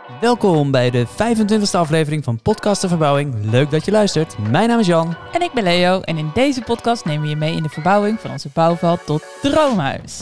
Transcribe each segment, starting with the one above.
Welkom bij de 25e aflevering van Podcast de Verbouwing. Leuk dat je luistert. Mijn naam is Jan. En ik ben Leo en in deze podcast nemen we je mee in de verbouwing van onze bouwval tot droomhuis.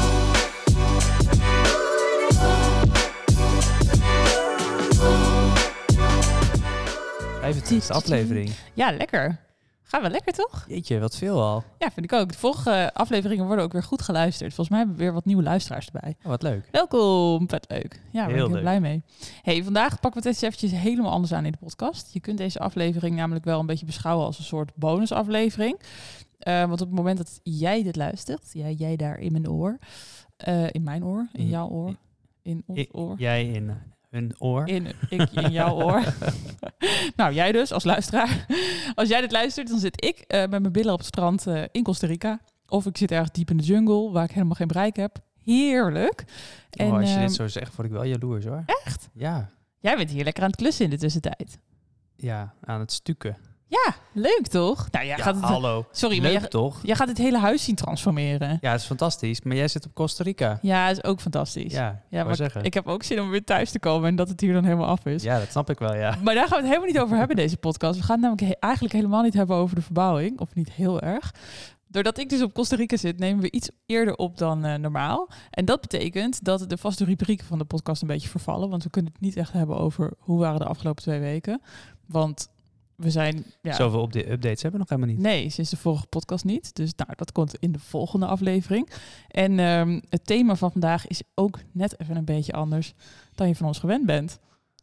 25e aflevering. Ja, lekker. Gaan we lekker, toch? Jeetje, wat veel al. Ja, vind ik ook. De volgende afleveringen worden ook weer goed geluisterd. Volgens mij hebben we weer wat nieuwe luisteraars erbij. Oh, wat leuk. Welkom, vet leuk. Ja, daar ben ik heel leuk. blij mee. Hey, vandaag pakken we het eens eventjes helemaal anders aan in de podcast. Je kunt deze aflevering namelijk wel een beetje beschouwen als een soort bonusaflevering. Want op het moment dat jij dit luistert, jij daar in mijn oor, in mijn oor, in jouw oor, in ons oor. Jij in hun oor. Ik in jouw oor. Nou, jij dus als luisteraar. Als jij dit luistert, dan zit ik met mijn billen op het strand in Costa Rica. Of ik zit ergens diep in de jungle, waar ik helemaal geen bereik heb. Heerlijk. En, als je dit zo zegt, word ik wel jaloers, hoor. Echt? Ja. Jij bent hier lekker aan het klussen in de tussentijd. Ja, aan het stukken. Ja, leuk toch? Nou, jij gaat het, hallo. sorry, leuk maar toch? jij gaat het hele huis zien transformeren. Ja, dat is fantastisch. Maar jij zit op Costa Rica. Ja, dat is ook fantastisch. Ja, maar zeggen. ik heb ook zin om weer thuis te komen en dat het hier dan helemaal af is. Ja, dat snap ik wel, ja. Maar daar gaan we het helemaal niet over hebben, deze podcast. We gaan het namelijk eigenlijk helemaal niet hebben over de verbouwing. Of niet heel erg. Doordat ik dus op Costa Rica zit, nemen we iets eerder op dan normaal. En dat betekent dat de vaste rubrieken van de podcast een beetje vervallen. Want we kunnen het niet echt hebben over hoe waren de afgelopen 2 weken. Want we zijn... Ja, zoveel op de updates hebben we nog helemaal niet. Nee, sinds de vorige podcast niet. Dus nou, dat komt in de volgende aflevering. En het thema van vandaag is ook net even een beetje anders dan je van ons gewend bent.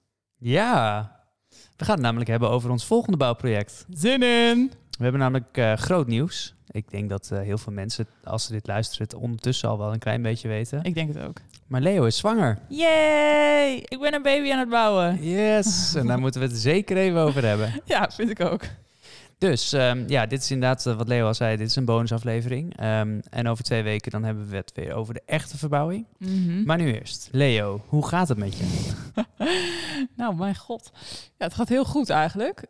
Ja, we gaan het namelijk hebben over ons volgende bouwproject. Zin in! We hebben namelijk groot nieuws. Ik denk dat heel veel mensen, als ze dit luisteren, het ondertussen al wel een klein beetje weten. Ik denk het ook. Maar Leo is zwanger. Yay! Ik ben een baby aan het bouwen. Yes! En daar moeten we het zeker even over hebben. Ja, vind ik ook. Dus dit is inderdaad wat Leo al zei. Dit is een bonusaflevering. En over 2 weken dan hebben we het weer over de echte verbouwing. Mm-hmm. Maar nu eerst. Leo, hoe gaat het met je? Nou, mijn god. Ja, het gaat heel goed eigenlijk.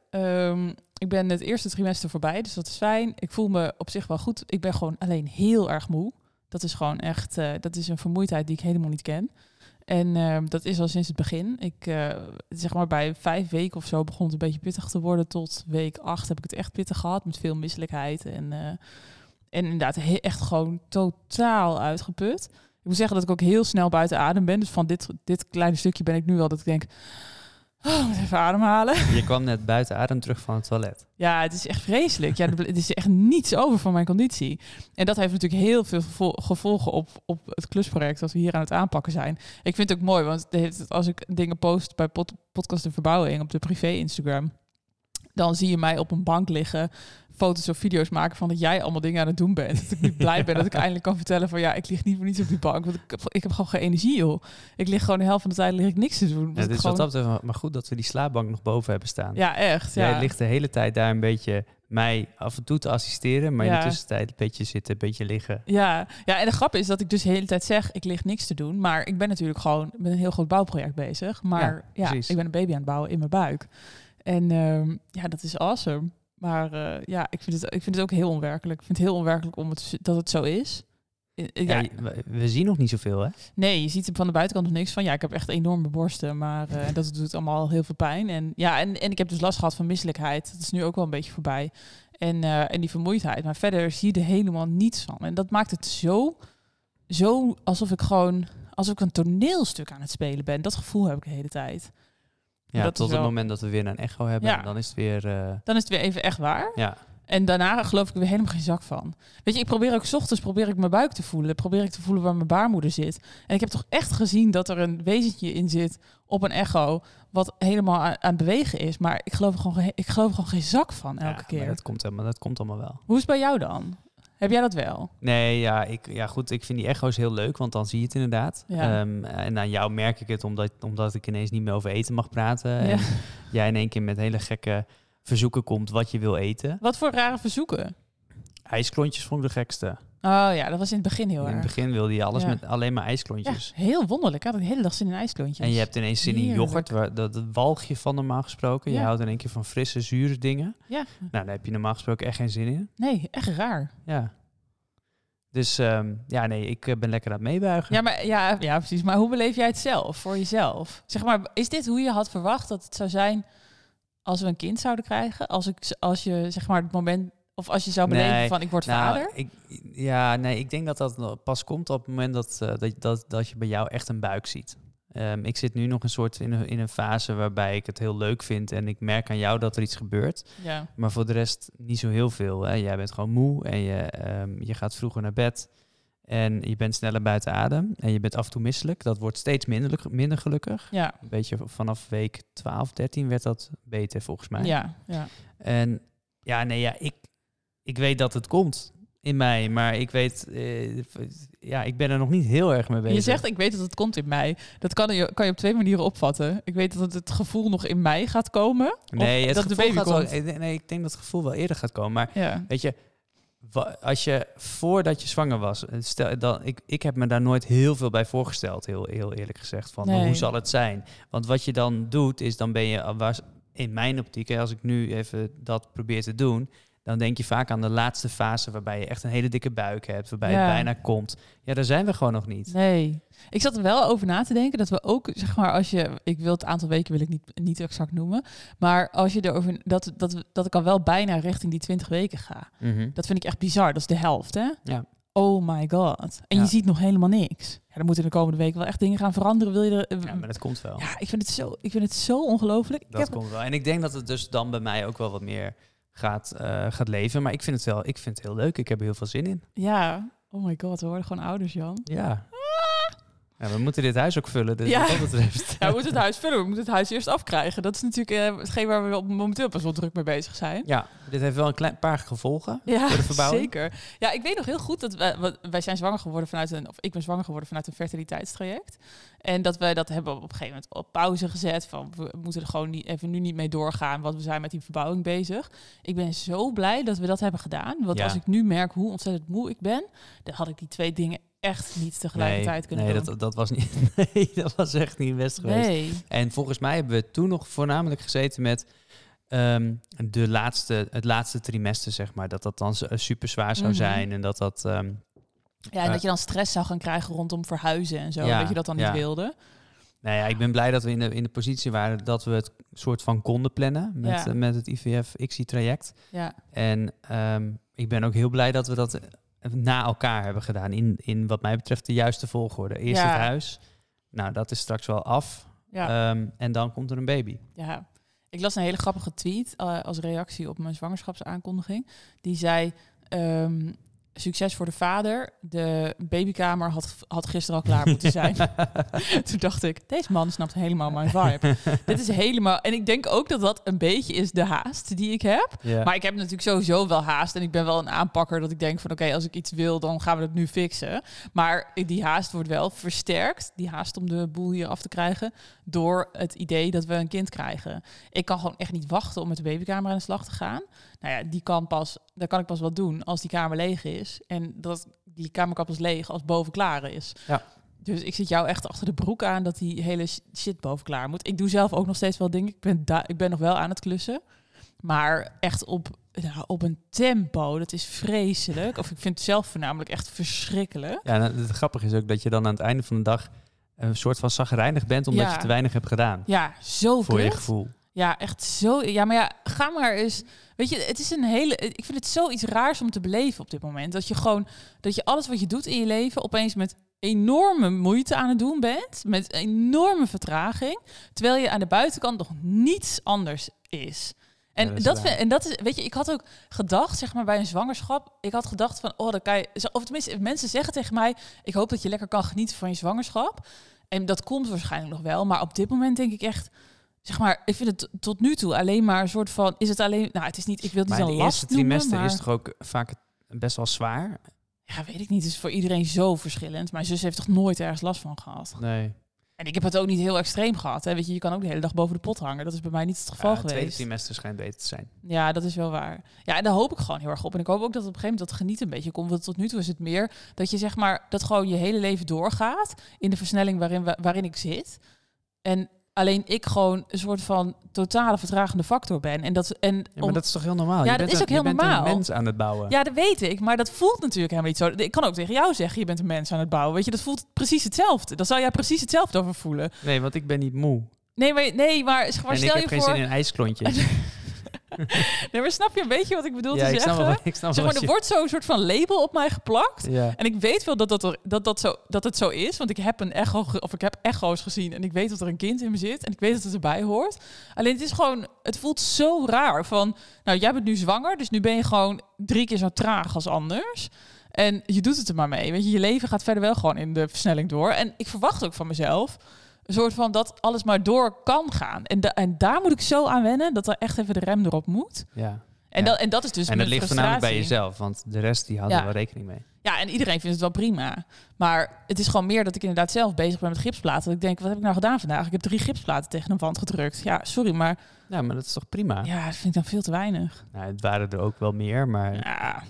Ik ben het eerste trimester voorbij, dus dat is fijn. Ik voel me op zich wel goed. Ik ben gewoon alleen heel erg moe. Dat is gewoon echt, dat is een vermoeidheid die ik helemaal niet ken. En dat is al sinds het begin. Zeg maar bij 5 weken of zo begon het een beetje pittig te worden. Tot week 8 heb ik het echt pittig gehad met veel misselijkheid. En inderdaad echt gewoon totaal uitgeput. Ik moet zeggen dat ik ook heel snel buiten adem ben. Dus van dit kleine stukje ben ik nu wel dat ik denk... Oh, moet even ademhalen. Je kwam net buiten adem terug van het toilet. Ja, het is echt vreselijk. Ja, het is echt niets over van mijn conditie. En dat heeft natuurlijk heel veel gevolgen op het klusproject dat we hier aan het aanpakken zijn. Ik vind het ook mooi, want als ik dingen post bij Podcast de Verbouwing op de privé Instagram, dan zie je mij op een bank liggen, foto's of video's maken van dat jij allemaal dingen aan het doen bent. Dat ik nu blij ben dat ik eindelijk kan vertellen van ja, ik lig niet voor niets op die bank. Want ik heb gewoon geen energie, joh. Ik lig gewoon de helft van de tijd lig ik niks te doen. Ja, dit is wat dat betreft, maar goed dat we die slaapbank nog boven hebben staan. Ja, echt. Ja. Jij ligt de hele tijd daar een beetje mij af en toe te assisteren, maar in Ja. de tussentijd een beetje zitten, een beetje liggen. Ja, en de grap is dat ik dus de hele tijd zeg, ik lig niks te doen. Maar ik ben natuurlijk gewoon met een heel groot bouwproject bezig. Maar ja, ik ben een baby aan het bouwen in mijn buik. En dat is awesome. Maar ik vind het ook heel onwerkelijk. Ik vind het heel onwerkelijk dat het zo is. Ja, we zien nog niet zoveel, hè? Nee, je ziet er van de buitenkant nog niks van. Ja, ik heb echt enorme borsten, maar dat doet allemaal heel veel pijn. En ik heb dus last gehad van misselijkheid. Dat is nu ook wel een beetje voorbij. En die vermoeidheid. Maar verder zie je er helemaal niets van. En dat maakt het zo alsof ik een toneelstuk aan het spelen ben. Dat gevoel heb ik de hele tijd. Ja, dat tot het moment dat we weer een echo hebben. Ja. En dan is het weer... Dan is het weer even echt waar. Ja. En daarna geloof ik er weer helemaal geen zak van. Weet je, ik probeer ook 's ochtends mijn buik te voelen. Probeer ik te voelen waar mijn baarmoeder zit. En ik heb toch echt gezien dat er een wezentje in zit op een echo, wat helemaal aan het bewegen is. Maar ik geloof er gewoon geen zak van elke keer. Dat komt allemaal wel. Hoe is het bij jou dan? Heb jij dat wel? Nee, ik vind die echo's heel leuk, want dan zie je het inderdaad. Ja. En aan jou merk ik het, omdat ik ineens niet meer over eten mag praten. Ja. En jij in één keer met hele gekke verzoeken komt wat je wil eten. Wat voor rare verzoeken? IJsklontjes vond ik de gekste. Oh ja, dat was in het begin heel In erg. het begin wilde je alles Ja. met alleen maar ijsklontjes. Ja, heel wonderlijk. Ik had de hele dag zin in ijsklontjes. En je hebt ineens zin in Heerlijk. yoghurt, dat walg je van normaal gesproken. Je Ja. houdt in één keer van frisse, zure dingen. Ja. Nou, daar heb je normaal gesproken echt geen zin in. Nee, echt raar. Ja. Dus ik ben lekker aan het meebuigen. Ja, maar ja, precies. Maar hoe beleef jij het zelf, voor jezelf? Zeg maar, is dit hoe je had verwacht dat het zou zijn als we een kind zouden krijgen? Als je zeg maar het moment, of als je zou beleven van ik word vader? Ik denk dat pas komt op het moment dat je bij jou echt een buik ziet. Ik zit nu nog een soort in een fase waarbij ik het heel leuk vind en ik merk aan jou dat er iets gebeurt. Ja. Maar voor de rest niet zo heel veel. Hè. Jij bent gewoon moe en je gaat vroeger naar bed en je bent sneller buiten adem en je bent af en toe misselijk. Dat wordt steeds minder gelukkig. Ja. Een beetje vanaf week 12, 13 werd dat beter volgens mij. Ja. En ik weet dat het komt in mij, maar ik weet, ik ben er nog niet heel erg mee bezig. Je zegt, ik weet dat het komt in mij. Dat kan je op 2 manieren opvatten. Ik weet dat het gevoel nog in mij gaat komen. Nee, of dat de baby komt. Ik denk dat het gevoel wel eerder gaat komen. Maar weet je, voordat je zwanger was, ik heb me daar nooit heel veel bij voorgesteld, heel eerlijk gezegd. Van hoe zal het zijn? Want wat je dan doet, is dan ben je, in mijn optiek, als ik nu even dat probeer te doen, dan denk je vaak aan de laatste fase waarbij je echt een hele dikke buik hebt, waarbij het bijna komt. Ja, daar zijn we gewoon nog niet. Nee. Ik zat er wel over na te denken dat we ook, zeg maar, ik wil het aantal weken wil ik niet exact noemen, maar als je erover, dat ik al wel bijna richting die 20 weken ga. Mm-hmm. Dat vind ik echt bizar. Dat is de helft, hè? Ja. Oh my god. En je ziet nog helemaal niks. Ja, dan moeten de komende weken wel echt dingen gaan veranderen. Wil je ja, maar dat komt wel. Ja, ik vind het zo ongelooflijk. Komt wel. En ik denk dat het dus dan bij mij ook wel wat meer gaat leven. Maar ik vind het heel leuk. Ik heb er heel veel zin in. Ja. Oh my god, we worden gewoon ouders, Jan. Ja. Ja, we moeten dit huis ook vullen, dus wat dat betreft. Ja, we moeten het huis vullen. We moeten het huis eerst afkrijgen. Dat is natuurlijk hetgeen waar we momenteel pas wel druk mee bezig zijn. Ja, dit heeft wel een paar gevolgen voor de verbouwing. Zeker. Ja, ik weet nog heel goed dat wij zijn zwanger geworden ik ben zwanger geworden vanuit een fertiliteitstraject. En dat wij dat hebben op een gegeven moment op pauze gezet. Van we moeten er gewoon nu niet mee doorgaan, want we zijn met die verbouwing bezig. Ik ben zo blij dat we dat hebben gedaan. Want als ik nu merk hoe ontzettend moe ik ben, dan had ik die 2 dingen echt niet tegelijkertijd kunnen doen. Nee, dat was niet. Nee, dat was echt niet best geweest. Nee. En volgens mij hebben we toen nog voornamelijk gezeten met het laatste trimester, zeg maar. Dat dan super zwaar zou zijn en dat. En dat je dan stress zou gaan krijgen rondom verhuizen en zo. Dat je dat dan niet wilde. Nou ja, ik ben blij dat we in de positie waren dat we het soort van konden plannen met het IVF-ICSI-traject. Ja. En ik ben ook heel blij dat we dat na elkaar hebben gedaan. In wat mij betreft de juiste volgorde. Eerst het huis. Nou, dat is straks wel af. Ja. En dan komt er een baby. Ja. Ik las een hele grappige tweet als reactie op mijn zwangerschapsaankondiging. Die zei, succes voor de vader. De babykamer had gisteren al klaar moeten zijn. Toen dacht ik, deze man snapt helemaal mijn vibe. Dit is helemaal... En ik denk ook dat dat een beetje is de haast die ik heb. Yeah. Maar ik heb natuurlijk sowieso wel haast. En ik ben wel een aanpakker dat ik denk van oké, als ik iets wil, dan gaan we het nu fixen. Maar die haast wordt wel versterkt. Die haast om de boel hier af te krijgen. Door het idee dat we een kind krijgen. Ik kan gewoon echt niet wachten om met de babykamer aan de slag te gaan. Nou ja, dat kan ik pas wel doen als die kamer leeg is. En dat die kamer kan pas leeg als boven klaar is. Ja. Dus ik zit jou echt achter de broek aan dat die hele shit boven klaar moet. Ik doe zelf ook nog steeds wel dingen. Ik ben nog wel aan het klussen. Maar echt op een tempo, dat is vreselijk. Of ik vind het zelf voornamelijk echt verschrikkelijk. Ja, nou, het grappige is ook dat je dan aan het einde van de dag een soort van chagrijnig bent omdat je te weinig hebt gedaan. Ja, zo voor je gevoel. Ja, echt zo. Ja, maar ja, ga maar eens. Weet je, het is ik vind het zoiets raars om te beleven op dit moment. Dat je alles wat je doet in je leven opeens met enorme moeite aan het doen bent. Met enorme vertraging. Terwijl je aan de buitenkant nog niets anders is. En dat is, weet je, ik had ook gedacht, zeg maar, bij een zwangerschap. Ik had gedacht van, dan kan je, of tenminste, mensen zeggen tegen mij, ik hoop dat je lekker kan genieten van je zwangerschap. En dat komt waarschijnlijk nog wel. Maar op dit moment denk ik echt, zeg maar, ik vind het tot nu toe alleen maar een soort van, is het alleen, nou, het is niet, ik wil het niet al last noemen. Maar het eerste trimester is toch ook vaak best wel zwaar? Ja, weet ik niet. Het is voor iedereen zo verschillend. Mijn zus heeft toch nooit ergens last van gehad? Nee. En ik heb het ook niet heel extreem gehad. Hè. Weet je kan ook de hele dag boven de pot hangen. Dat is bij mij niet het geval geweest. Het tweede trimester schijnt beter te zijn. Ja, dat is wel waar. Ja, en daar hoop ik gewoon heel erg op. En ik hoop ook dat op een gegeven moment dat genieten een beetje komt. Want tot nu toe is het meer dat je, zeg maar, dat gewoon je hele leven doorgaat in de versnelling waarin ik zit. En Alleen ik gewoon een soort van totale vertragende factor ben. Maar dat is toch heel normaal? Ja, dat is ook heel normaal. Je bent een mens aan het bouwen. Ja, dat weet ik. Maar dat voelt natuurlijk helemaal niet zo. Ik kan ook tegen jou zeggen, je bent een mens aan het bouwen. Weet je, dat voelt precies hetzelfde. Dan zou jij precies hetzelfde over voelen. Nee, want ik ben niet moe. Nee, maar stel je voor... ik heb geen zin in ijsklontjes. Nee, maar snap je een beetje wat ik bedoel te zeggen? Ik snap zeg maar, er wordt zo'n soort van label op mij geplakt. Ja. En ik weet wel dat het zo is. Want ik heb een echo, of ik heb echo's gezien. En ik weet dat er een kind in me zit. En ik weet dat het erbij hoort. Alleen het is gewoon... Het voelt zo raar. Van, nou, jij bent nu zwanger. Dus nu ben je gewoon 3 keer zo traag als anders. En je doet het er maar mee. Weet je, je leven gaat verder wel gewoon in de versnelling door. En ik verwacht ook van mezelf... een soort van dat alles maar door kan gaan. En daar moet ik zo aan wennen... dat er echt even de rem erop moet. Ja. En dat is dus. En dat ligt voornamelijk bij frustratie. jezelf, want de rest die houdt er wel rekening mee. Ja, en iedereen vindt het wel prima. Maar het is gewoon meer dat ik inderdaad zelf bezig ben met gipsplaten. Dat ik denk, wat heb ik nou gedaan vandaag? Ik heb 3 gipsplaten tegen een wand gedrukt. Ja, sorry, maar... Ja, maar dat is toch prima? Ja, dat vind ik dan veel te weinig. Nou, het waren er ook wel meer, maar... Ja,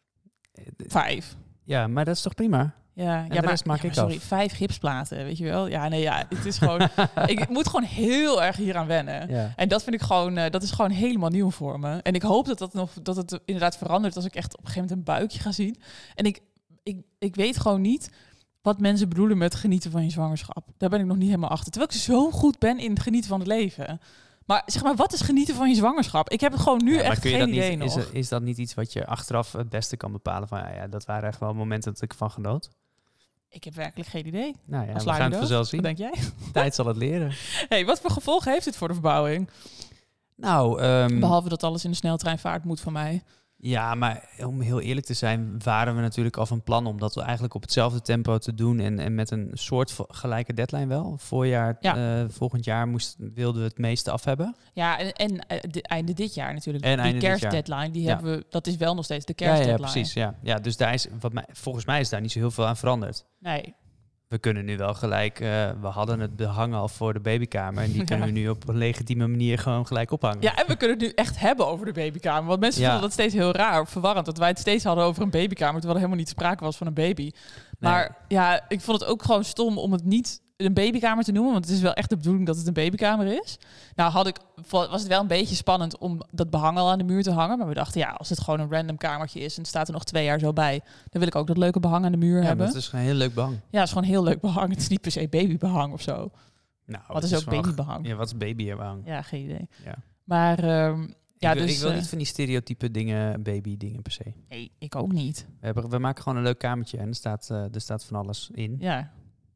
5. Ja, maar dat is toch prima? Ja, de rest maak ik sorry, af. 5 gipsplaten, weet je wel? Ja, nee, ja, het is gewoon... ik moet gewoon heel erg hier aan wennen. Ja. En dat vind ik gewoon... dat is gewoon helemaal nieuw voor me. En ik hoop dat het inderdaad verandert als ik echt op een gegeven moment een buikje ga zien. En ik weet gewoon niet wat mensen bedoelen met genieten van je zwangerschap. Daar ben ik nog niet helemaal achter. Terwijl ik zo goed ben in het genieten van het leven. Maar zeg maar, wat is genieten van je zwangerschap? Ik heb het gewoon nu echt geen idee nog. Is dat niet iets wat je achteraf het beste kan bepalen? Van ja, dat waren echt wel momenten dat ik van genoot. Ik heb werkelijk geen idee. Nou ja, we gaan het vanzelf zien. Wat denk jij? Tijd zal het leren. Hey, wat voor gevolgen heeft dit voor de verbouwing? Nou, behalve dat alles in de sneltreinvaart moet van mij. Ja, maar om heel eerlijk te zijn, waren we natuurlijk al van plan om dat eigenlijk op hetzelfde tempo te doen en met een soort gelijke deadline wel. Volgend jaar wilden we het meeste af hebben. Ja, en einde dit jaar natuurlijk. En die kerstdeadline, die hebben we, dat is wel nog steeds de kerstdeadline. Ja, precies. Ja, dus daar is, volgens mij is daar niet zo heel veel aan veranderd. Nee. We kunnen nu wel gelijk, we hadden het behang al voor de babykamer. En die kunnen we nu op een legitieme manier gewoon gelijk ophangen. Ja, en we kunnen het nu echt hebben over de babykamer. Want mensen vonden dat steeds heel raar of verwarrend. Dat wij het steeds hadden over een babykamer. Terwijl er helemaal niet sprake was van een baby. Maar ja, ik vond het ook gewoon stom om het niet een babykamer te noemen. Want het is wel echt de bedoeling dat het een babykamer is. Nou was het wel een beetje spannend om dat behang al aan de muur te hangen. Maar we dachten, ja, als het gewoon een random kamertje is en het staat er nog 2 jaar zo bij, dan wil ik ook dat leuke behang aan de muur hebben. Het is een heel leuk behang. Ja, het is gewoon heel leuk behang. Het is niet per se babybehang of zo. Nou, wat is ook babybehang? Ja, wat is babybehang? Ja, geen idee. Ja. Maar ik wil niet van die stereotype dingen, baby dingen per se. Nee, ik ook niet. We maken gewoon een leuk kamertje en er staat van alles in. Ja.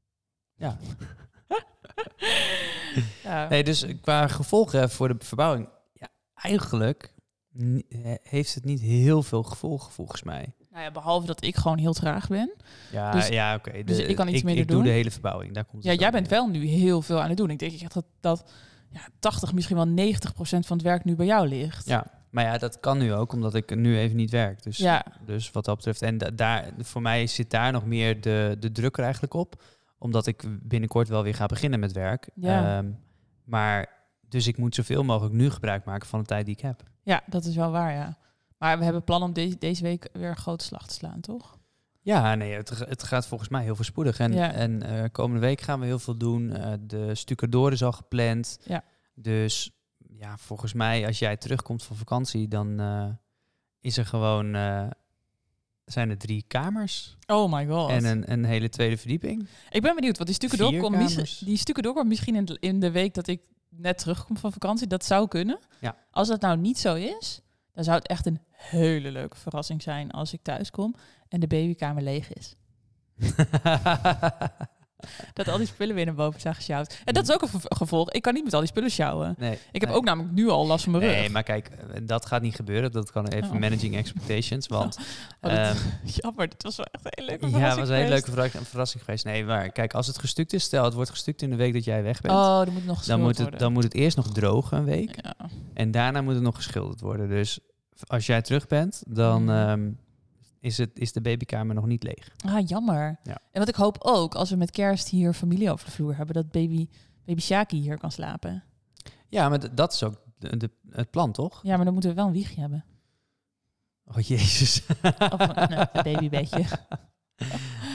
Ja. Nee, dus qua gevolgen voor de verbouwing, ja, eigenlijk heeft het niet heel veel gevolgen volgens mij. Nou ja, behalve dat ik gewoon heel traag ben. Ja, oké. Dus ik kan iets minder doen. Ik doe de hele verbouwing. Daar komt jij bent wel nu heel veel aan het doen. Ik denk echt dat 80, misschien wel 90% van het werk nu bij jou ligt. Ja, maar ja, dat kan nu ook, omdat ik nu even niet werk. Dus wat dat betreft. En voor mij zit daar nog meer de druk er eigenlijk op. Omdat ik binnenkort wel weer ga beginnen met werk. Ja. Dus ik moet zoveel mogelijk nu gebruik maken van de tijd die ik heb. Ja, dat is wel waar, ja. Maar we hebben plan om deze week weer een grote slag te slaan, toch? Ja, nee, het gaat volgens mij heel voorspoedig. En komende week gaan we heel veel doen. De stucadoor is al gepland. Ja. Dus ja, volgens mij als jij terugkomt van vakantie, dan is er gewoon... zijn er 3 kamers. Oh my god. En een hele tweede verdieping. Ik ben benieuwd, want die stucadoor komt misschien in de week dat ik net terugkom van vakantie. Dat zou kunnen. Ja. Als dat nou niet zo is, dan zou het echt een hele leuke verrassing zijn als ik thuis kom en de babykamer leeg is. Dat al die spullen weer naar boven zijn gesjouwd. En dat is ook een gevolg. Ik kan niet met al die spullen sjouwen. Nee, ik heb ook namelijk nu al last van mijn rug. Nee, maar kijk, dat gaat niet gebeuren. Dat kan even managing expectations. Want jammer, dit was wel echt een hele leuke verrassing. Ja, het was een hele leuke verrassing geweest. Nee, maar kijk, als het gestuukt is, stel het wordt gestuukt in de week dat jij weg bent. Oh, dan moet het nog geschilderd worden. Dan moet het eerst nog drogen een week. Ja. En daarna moet het nog geschilderd worden. Dus als jij terug bent, dan... is de babykamer nog niet leeg. Ah, jammer. Ja. En wat ik hoop ook, als we met kerst hier familie over de vloer hebben, dat baby Shaki hier kan slapen. Ja, maar dat is ook het plan, toch? Ja, maar dan moeten we wel een wiegje hebben. Oh, jezus. Of een babybedje.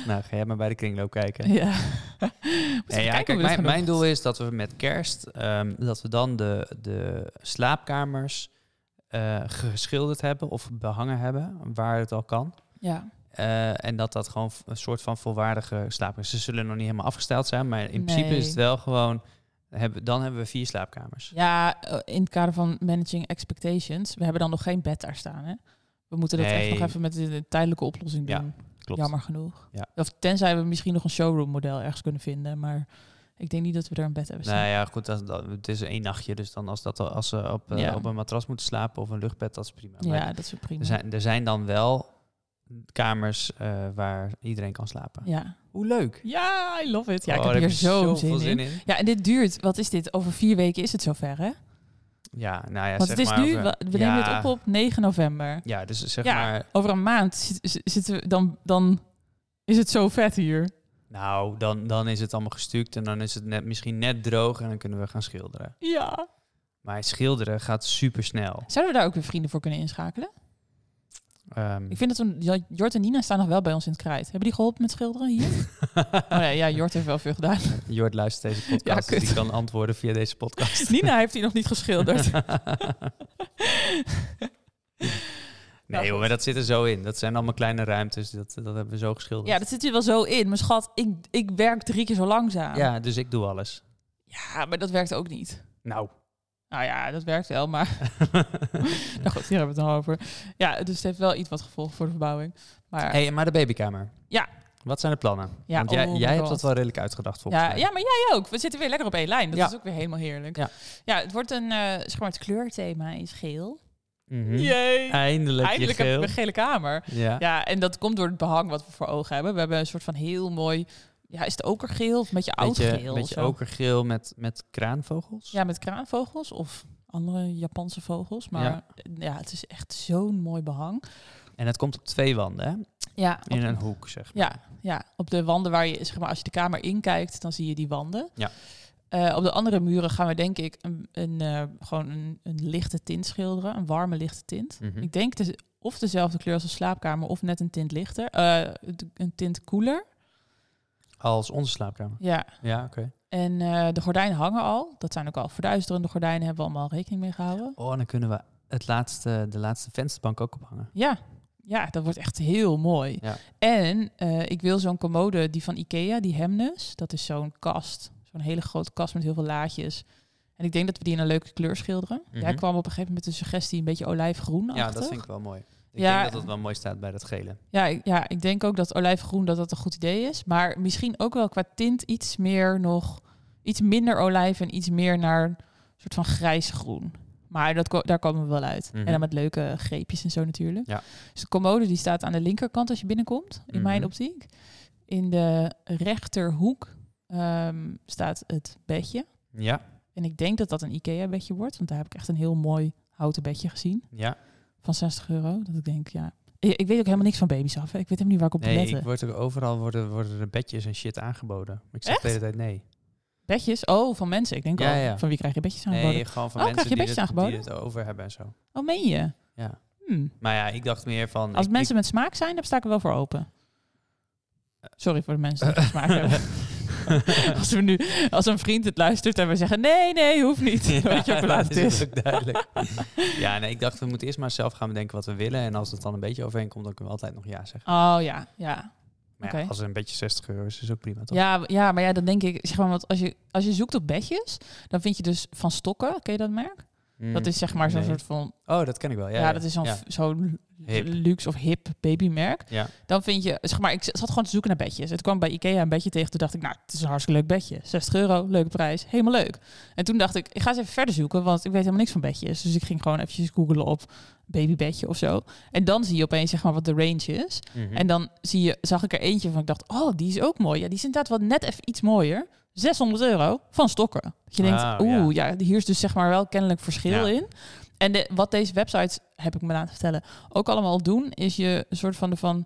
Nou, ga jij maar bij de kringloop kijken. Ja. Kijk, mijn doel is dat we met kerst... dat we dan de slaapkamers geschilderd hebben of behangen hebben, waar het al kan. Ja. En dat gewoon een soort van volwaardige slaapkamers. Ze zullen nog niet helemaal afgesteld zijn, maar in principe is het wel gewoon... Dan hebben we 4 slaapkamers. Ja, in het kader van managing expectations. We hebben dan nog geen bed daar staan, hè? We moeten dat echt nog even met de tijdelijke oplossing doen. Ja, klopt. Jammer genoeg. Ja. Of tenzij we misschien nog een showroom model ergens kunnen vinden, maar ik denk niet dat we er een bed hebben staan. Nou ja, goed, het is 1 nachtje, dus dan als ze op een matras moeten slapen of een luchtbed, dat is prima. Ja, maar dat is prima. Er zijn dan wel kamers waar iedereen kan slapen. Ja. Hoe leuk. Ja, I love it. Ja, ik heb hier zoveel zin in. Ja, en dit duurt, wat is dit? Over 4 weken is het zover, hè? Ja, nou ja, want het is maar nu, we nemen dit op 9 november. Ja, dus zeg maar... over een maand zitten we, dan is het zo vet hier. Nou, dan is het allemaal gestuukt en dan is het misschien net droog en dan kunnen we gaan schilderen. Ja. Maar schilderen gaat super snel. Zouden we daar ook weer vrienden voor kunnen inschakelen? Ik vind dat Jort en Nina staan nog wel bij ons in het krijt. Hebben die geholpen met schilderen hier? Ja, Jort heeft wel veel gedaan. Jort luistert deze podcast, dus die kan antwoorden via deze podcast. Nina heeft hier nog niet geschilderd. Nee, joh, maar dat zit er zo in. Dat zijn allemaal kleine ruimtes. Dat hebben we zo geschilderd. Ja, dat zit er wel zo in. Maar schat, ik werk 3 keer zo langzaam. Ja, dus ik doe alles. Ja, maar dat werkt ook niet. Nou ja, dat werkt wel, maar... nou goed, hier hebben we het dan over. Ja, dus het heeft wel iets wat gevolgen voor de verbouwing. Maar de babykamer. Ja. Wat zijn de plannen? Ja, want jij hebt dat wel redelijk uitgedacht volgens mij. Ja, maar jij ook. We zitten weer lekker op 1 lijn. Dat is ook weer helemaal heerlijk. Ja, het wordt een... zeg maar, het kleurthema is geel. Mm-hmm. Yay. Eindelijk hebben we een gele kamer. Ja, en dat komt door het behang wat we voor ogen hebben. We hebben een soort van heel mooi... Ja, is het okergeel of een beetje oudgeel? Een beetje okergeel met kraanvogels. Ja, met kraanvogels of andere Japanse vogels. Maar ja, het is echt zo'n mooi behang. En het komt op 2 wanden, hè? Ja. In een hoek, zeg maar. Ja, op de wanden waar je, zeg maar, als je de kamer inkijkt, dan zie je die wanden. Ja. Op de andere muren gaan we denk ik gewoon een lichte tint schilderen. Een warme lichte tint. Mm-hmm. Ik denk of dezelfde kleur als de slaapkamer of net een tint lichter. Een tint koeler. Als onze slaapkamer? Ja. Ja, oké. En de gordijnen hangen al. Dat zijn ook al verduisterende gordijnen. Hebben we allemaal rekening mee gehouden. Oh, en dan kunnen we de laatste vensterbank ook ophangen. Ja, dat wordt echt heel mooi. Ja. En ik wil zo'n commode, die van Ikea, die Hemnes. Dat is zo'n kast. Zo'n hele grote kast met heel veel laadjes. En ik denk dat we die in een leuke kleur schilderen. Mm-hmm. Jij kwam op een gegeven moment met de suggestie een beetje olijfgroen. Ja, dat vind ik wel mooi. Ik denk dat het wel mooi staat bij dat gele. Ja, ik denk ook dat olijfgroen dat een goed idee is. Maar misschien ook wel qua tint iets minder olijf en iets meer naar een soort van grijsgroen. Maar daar komen we wel uit. Mm-hmm. En dan met leuke greepjes en zo natuurlijk. Ja. Dus de commode die staat aan de linkerkant als je binnenkomt, in mijn optiek. In de rechterhoek staat het bedje. Ja. En ik denk dat dat een Ikea-bedje wordt. Want daar heb ik echt een heel mooi houten bedje gezien. Ja. Van €60. Dat ik denk, ja... Ik weet ook helemaal niks van baby's af. Hè. Ik weet helemaal niet waar ik op moet letten. Nee, overal worden er bedjes en shit aangeboden. Maar ik zeg de hele tijd nee. Bedjes? Oh, van mensen. Ik denk van wie krijg je bedjes aangeboden? Nee, gewoon van mensen die het over hebben en zo. Oh, meen je? Ja. Maar ja, ik dacht meer van... Als mensen met smaak zijn, dan sta ik er wel voor open. Sorry voor de mensen die smaak hebben. Als een vriend het luistert en we zeggen nee, hoeft niet. Weet je ook laat het is. Ook duidelijk. Ja, nee, ik dacht we moeten eerst maar zelf gaan bedenken wat we willen. En als het dan een beetje overeenkomt, dan kunnen we altijd nog ja zeggen. Oh ja. Maar ja, als het een beetje €60 is ook prima, toch? Ja, maar ja, dan denk ik, zeg maar, want als je zoekt op bedjes, dan vind je dus Van Stokken, ken je dat merk? Dat is zeg maar zo'n soort van... Oh, dat ken ik wel. Ja, dat is zo'n luxe of hip babymerk. Ja. Dan vind je, zeg maar, ik zat gewoon te zoeken naar bedjes. Het kwam bij Ikea een bedje tegen. Toen dacht ik, nou, het is een hartstikke leuk bedje. €60, leuke prijs, helemaal leuk. En toen dacht ik ga eens even verder zoeken, want ik weet helemaal niks van bedjes. Dus ik ging gewoon eventjes googlen op babybedje of zo. En dan zie je opeens, zeg maar, wat de range is. Mm-hmm. En dan zag ik er eentje van, ik dacht, oh, die is ook mooi. Ja, die is inderdaad wel net even iets mooier. €600 van Stokken. Dat je denkt, hier is dus zeg maar wel kennelijk verschil in. En wat deze websites, heb ik me laten vertellen, ook allemaal doen, is je een soort van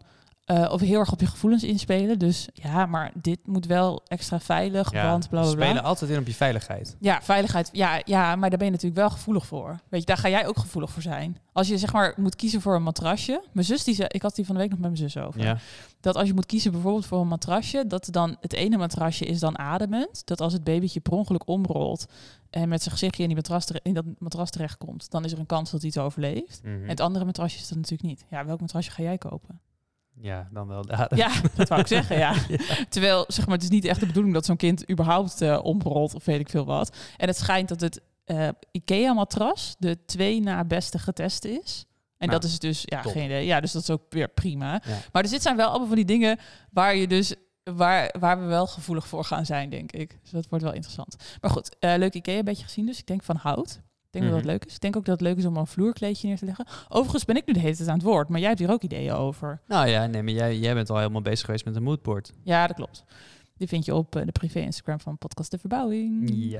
Of heel erg op je gevoelens inspelen. Dus ja, maar dit moet wel extra veilig, want bla bla bla. Spelen altijd in op je veiligheid. Ja, veiligheid. Ja, maar daar ben je natuurlijk wel gevoelig voor. Weet je, daar ga jij ook gevoelig voor zijn. Als je zeg maar moet kiezen voor een matrasje. Mijn zus, ik had die van de week nog met mijn zus over. Ja. Dat als je moet kiezen bijvoorbeeld voor een matrasje, dat dan het ene matrasje is dan ademend. Dat als het babytje per ongeluk omrolt en met zijn gezichtje in dat matras terechtkomt, dan is er een kans dat hij het overleeft. En het andere matrasje is dat natuurlijk niet. Ja, welk matrasje ga jij kopen? Ja, dan wel de adem. Ja, dat wou ik zeggen, ja. Terwijl, zeg maar, het is niet echt de bedoeling dat zo'n kind überhaupt omrolt of weet ik veel wat. En het schijnt dat het IKEA-matras de 2 na beste getest is. En dat is dus, geen idee. Ja, dus dat is ook weer prima. Ja. Maar dus dit zijn wel allemaal van die dingen waar je dus, waar we wel gevoelig voor gaan zijn, denk ik. Dus dat wordt wel interessant. Maar goed, leuk IKEA een beetje gezien, dus ik denk van hout. Ik denk dat dat leuk is. Ik denk ook dat het leuk is om een vloerkleedje neer te leggen. Overigens ben ik nu de hele tijd aan het woord, maar jij hebt hier ook ideeën over. Nou ja, nee, maar jij bent al helemaal bezig geweest met een moodboard. Ja, dat klopt. Die vind je op de privé Instagram van Podcast De Verbouwing. Ja.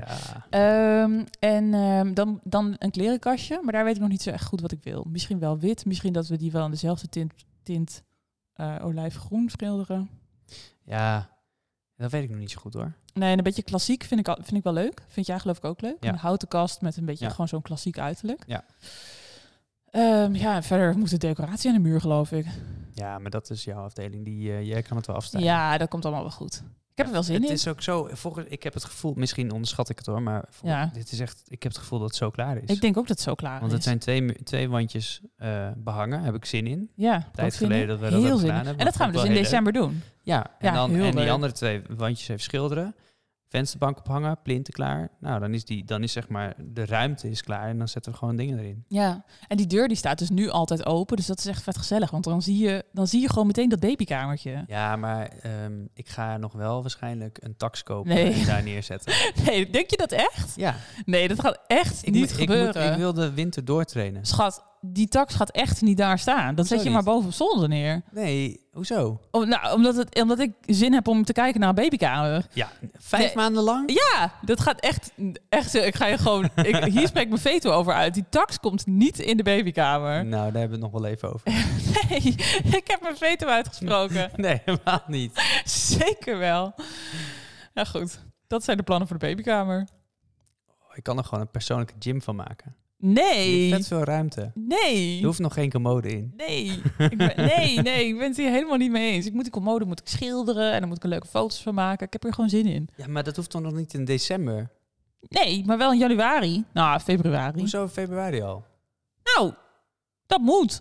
Dan een klerenkastje, maar daar weet ik nog niet zo echt goed wat ik wil. Misschien wel wit, misschien dat we die wel in dezelfde tint olijfgroen schilderen. Ja, dat weet ik nog niet zo goed hoor. Nee, en een beetje klassiek vind ik wel leuk. Vind jij geloof ik ook leuk? Ja. Een houten kast met een beetje gewoon zo'n klassiek uiterlijk. Ja. En verder moet de decoratie aan de muur, geloof ik. Ja, maar dat is jouw afdeling. Jij kan het wel afstaan. Ja, dat komt allemaal wel goed. Ik heb er wel zin in. Het is ook zo, ik heb het gevoel, misschien onderschat ik het hoor, maar dit is echt, ik heb het gevoel dat het zo klaar is. Ik denk ook dat het zo klaar is. Want het zijn twee wandjes behangen, heb ik zin in. Ja, tijd geleden dat we dat hebben gedaan hebben. En dat gaan we dus in december doen. Ja, en die andere 2 wandjes even schilderen. Vensterbank ophangen, plinten klaar. Nou, dan is zeg maar de ruimte is klaar en dan zetten we gewoon dingen erin. Ja, en die deur die staat dus nu altijd open, dus dat is echt vet gezellig, want dan zie je gewoon meteen dat babykamertje. Ja, maar ik ga nog wel waarschijnlijk een tax kopen en daar neerzetten. Nee, denk je dat echt? Ja. Nee, dat gaat echt niet gebeuren. Ik wil de winter doortrainen. Schat, die tax gaat echt niet daar staan. Dat zet je maar boven op zolder neer. Nee, hoezo? Omdat ik zin heb om te kijken naar een babykamer. Ja, 5 maanden lang? Ja, dat gaat echt ik ga je gewoon... hier spreekt mijn veto over uit. Die tax komt niet in de babykamer. Nou, daar hebben we het nog wel even over. Nee, ik heb mijn veto uitgesproken. Nee, helemaal niet. Zeker wel. Ja, goed. Dat zijn de plannen voor de babykamer. Ik kan er gewoon een persoonlijke gym van maken. Nee. Je hebt vet veel ruimte. Nee. Er hoeft nog geen commode in. Nee. Ik ben het hier helemaal niet mee eens. Die commode moet ik schilderen en dan moet ik er leuke foto's van maken. Ik heb er gewoon zin in. Ja, maar dat hoeft dan nog niet in december? Nee, maar wel in januari. Nou, februari. Hoezo februari al? Nou, dat moet.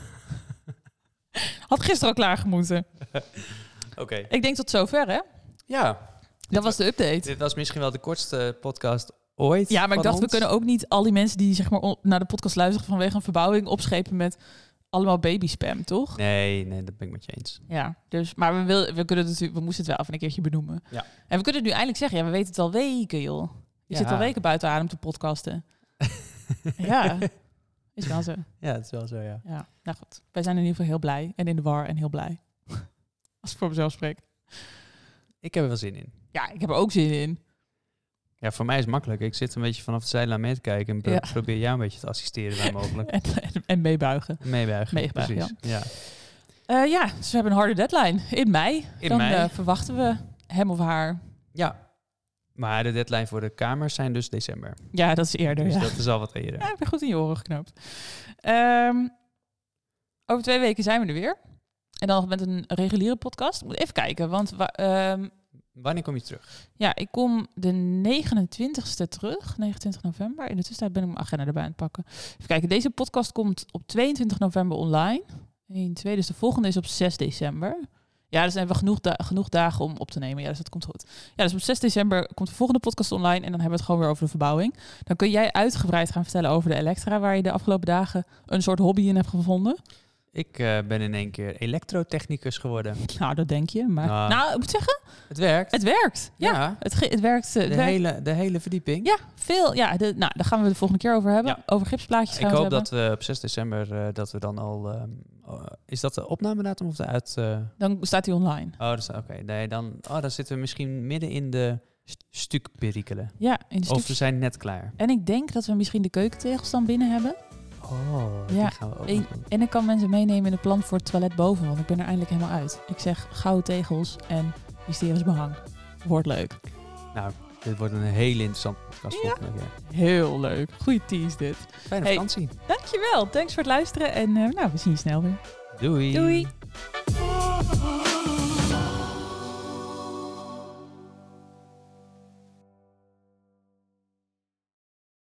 Had gisteren al klaargemoeten. Oké. Ik denk tot zover, hè? Ja. Dat was de update. Dit was misschien wel de kortste podcast ooit. Ja, maar ik dacht, we kunnen ook niet al die mensen die zeg maar naar de podcast luisteren vanwege een verbouwing opschepen met allemaal baby spam, toch? Nee, dat ben ik met je eens. Ja, dus, maar we moesten het wel even een keertje benoemen. Ja. En we kunnen het nu eindelijk zeggen, ja, we weten het al weken, joh. Je zit al weken buiten adem te podcasten. Ja, is wel zo. Ja, het is wel zo, ja. Ja, nou goed. Wij zijn in ieder geval heel blij en in de war en heel blij. Als ik voor mezelf spreek. Ik heb er wel zin in. Ja, ik heb er ook zin in. Ja, voor mij is het makkelijk. Ik zit een beetje vanaf de zijlijn mee te kijken en probeer jou een beetje te assisteren waar mogelijk. en meebuigen. Meebuigen, precies. Ja. Dus we hebben een harde deadline in mei. Dan verwachten we hem of haar. Ja, maar de deadline voor de kamers zijn dus december. Ja, dat is eerder. Dus dat is al wat eerder. Ja, ik ben goed in je oren geknapt. Over 2 weken zijn we er weer. En dan met een reguliere podcast. Ik moet even kijken, want... Wanneer kom je terug? Ja, ik kom de 29e terug, 29 november. In de tussentijd ben ik mijn agenda erbij aan het pakken. Even kijken, deze podcast komt op 22 november online. 1, 2, dus de volgende is op 6 december. Ja, dus hebben we genoeg dagen om op te nemen. Ja, dus dat komt goed. Ja, dus op 6 december komt de volgende podcast online. En dan hebben we het gewoon weer over de verbouwing. Dan kun jij uitgebreid gaan vertellen over de Electra, waar je de afgelopen dagen een soort hobby in hebt gevonden. Ik ben in één keer elektrotechnicus geworden. Nou, dat denk je. Maar nou, ik moet zeggen... Het werkt. Het werkt. Ja. Het werkt. De hele verdieping. Ja, veel. Ja, daar gaan we de volgende keer over hebben. Ja. Over gipsplaatjes gaan we het hebben. Ik hoop dat we op 6 december dat we dan al... is dat de opnamedatum of de uit... Dan staat die online. Oh, oké. Nee, dan zitten we misschien midden in de stukperikelen. Ja, in de Of we zijn net klaar. En ik denk dat we misschien de keukentegels dan binnen hebben. die gaan we ook doen. En ik kan mensen meenemen in de plan voor het toilet boven, want ik ben er eindelijk helemaal uit. Ik zeg gouden tegels en hysterisch behang. Wordt leuk. Nou, dit wordt een hele interessante podcast volgende keer. Heel leuk. Goeie tease dit. Fijne vakantie. Dankjewel. Thanks voor het luisteren en we zien je snel weer. Doei. Doei.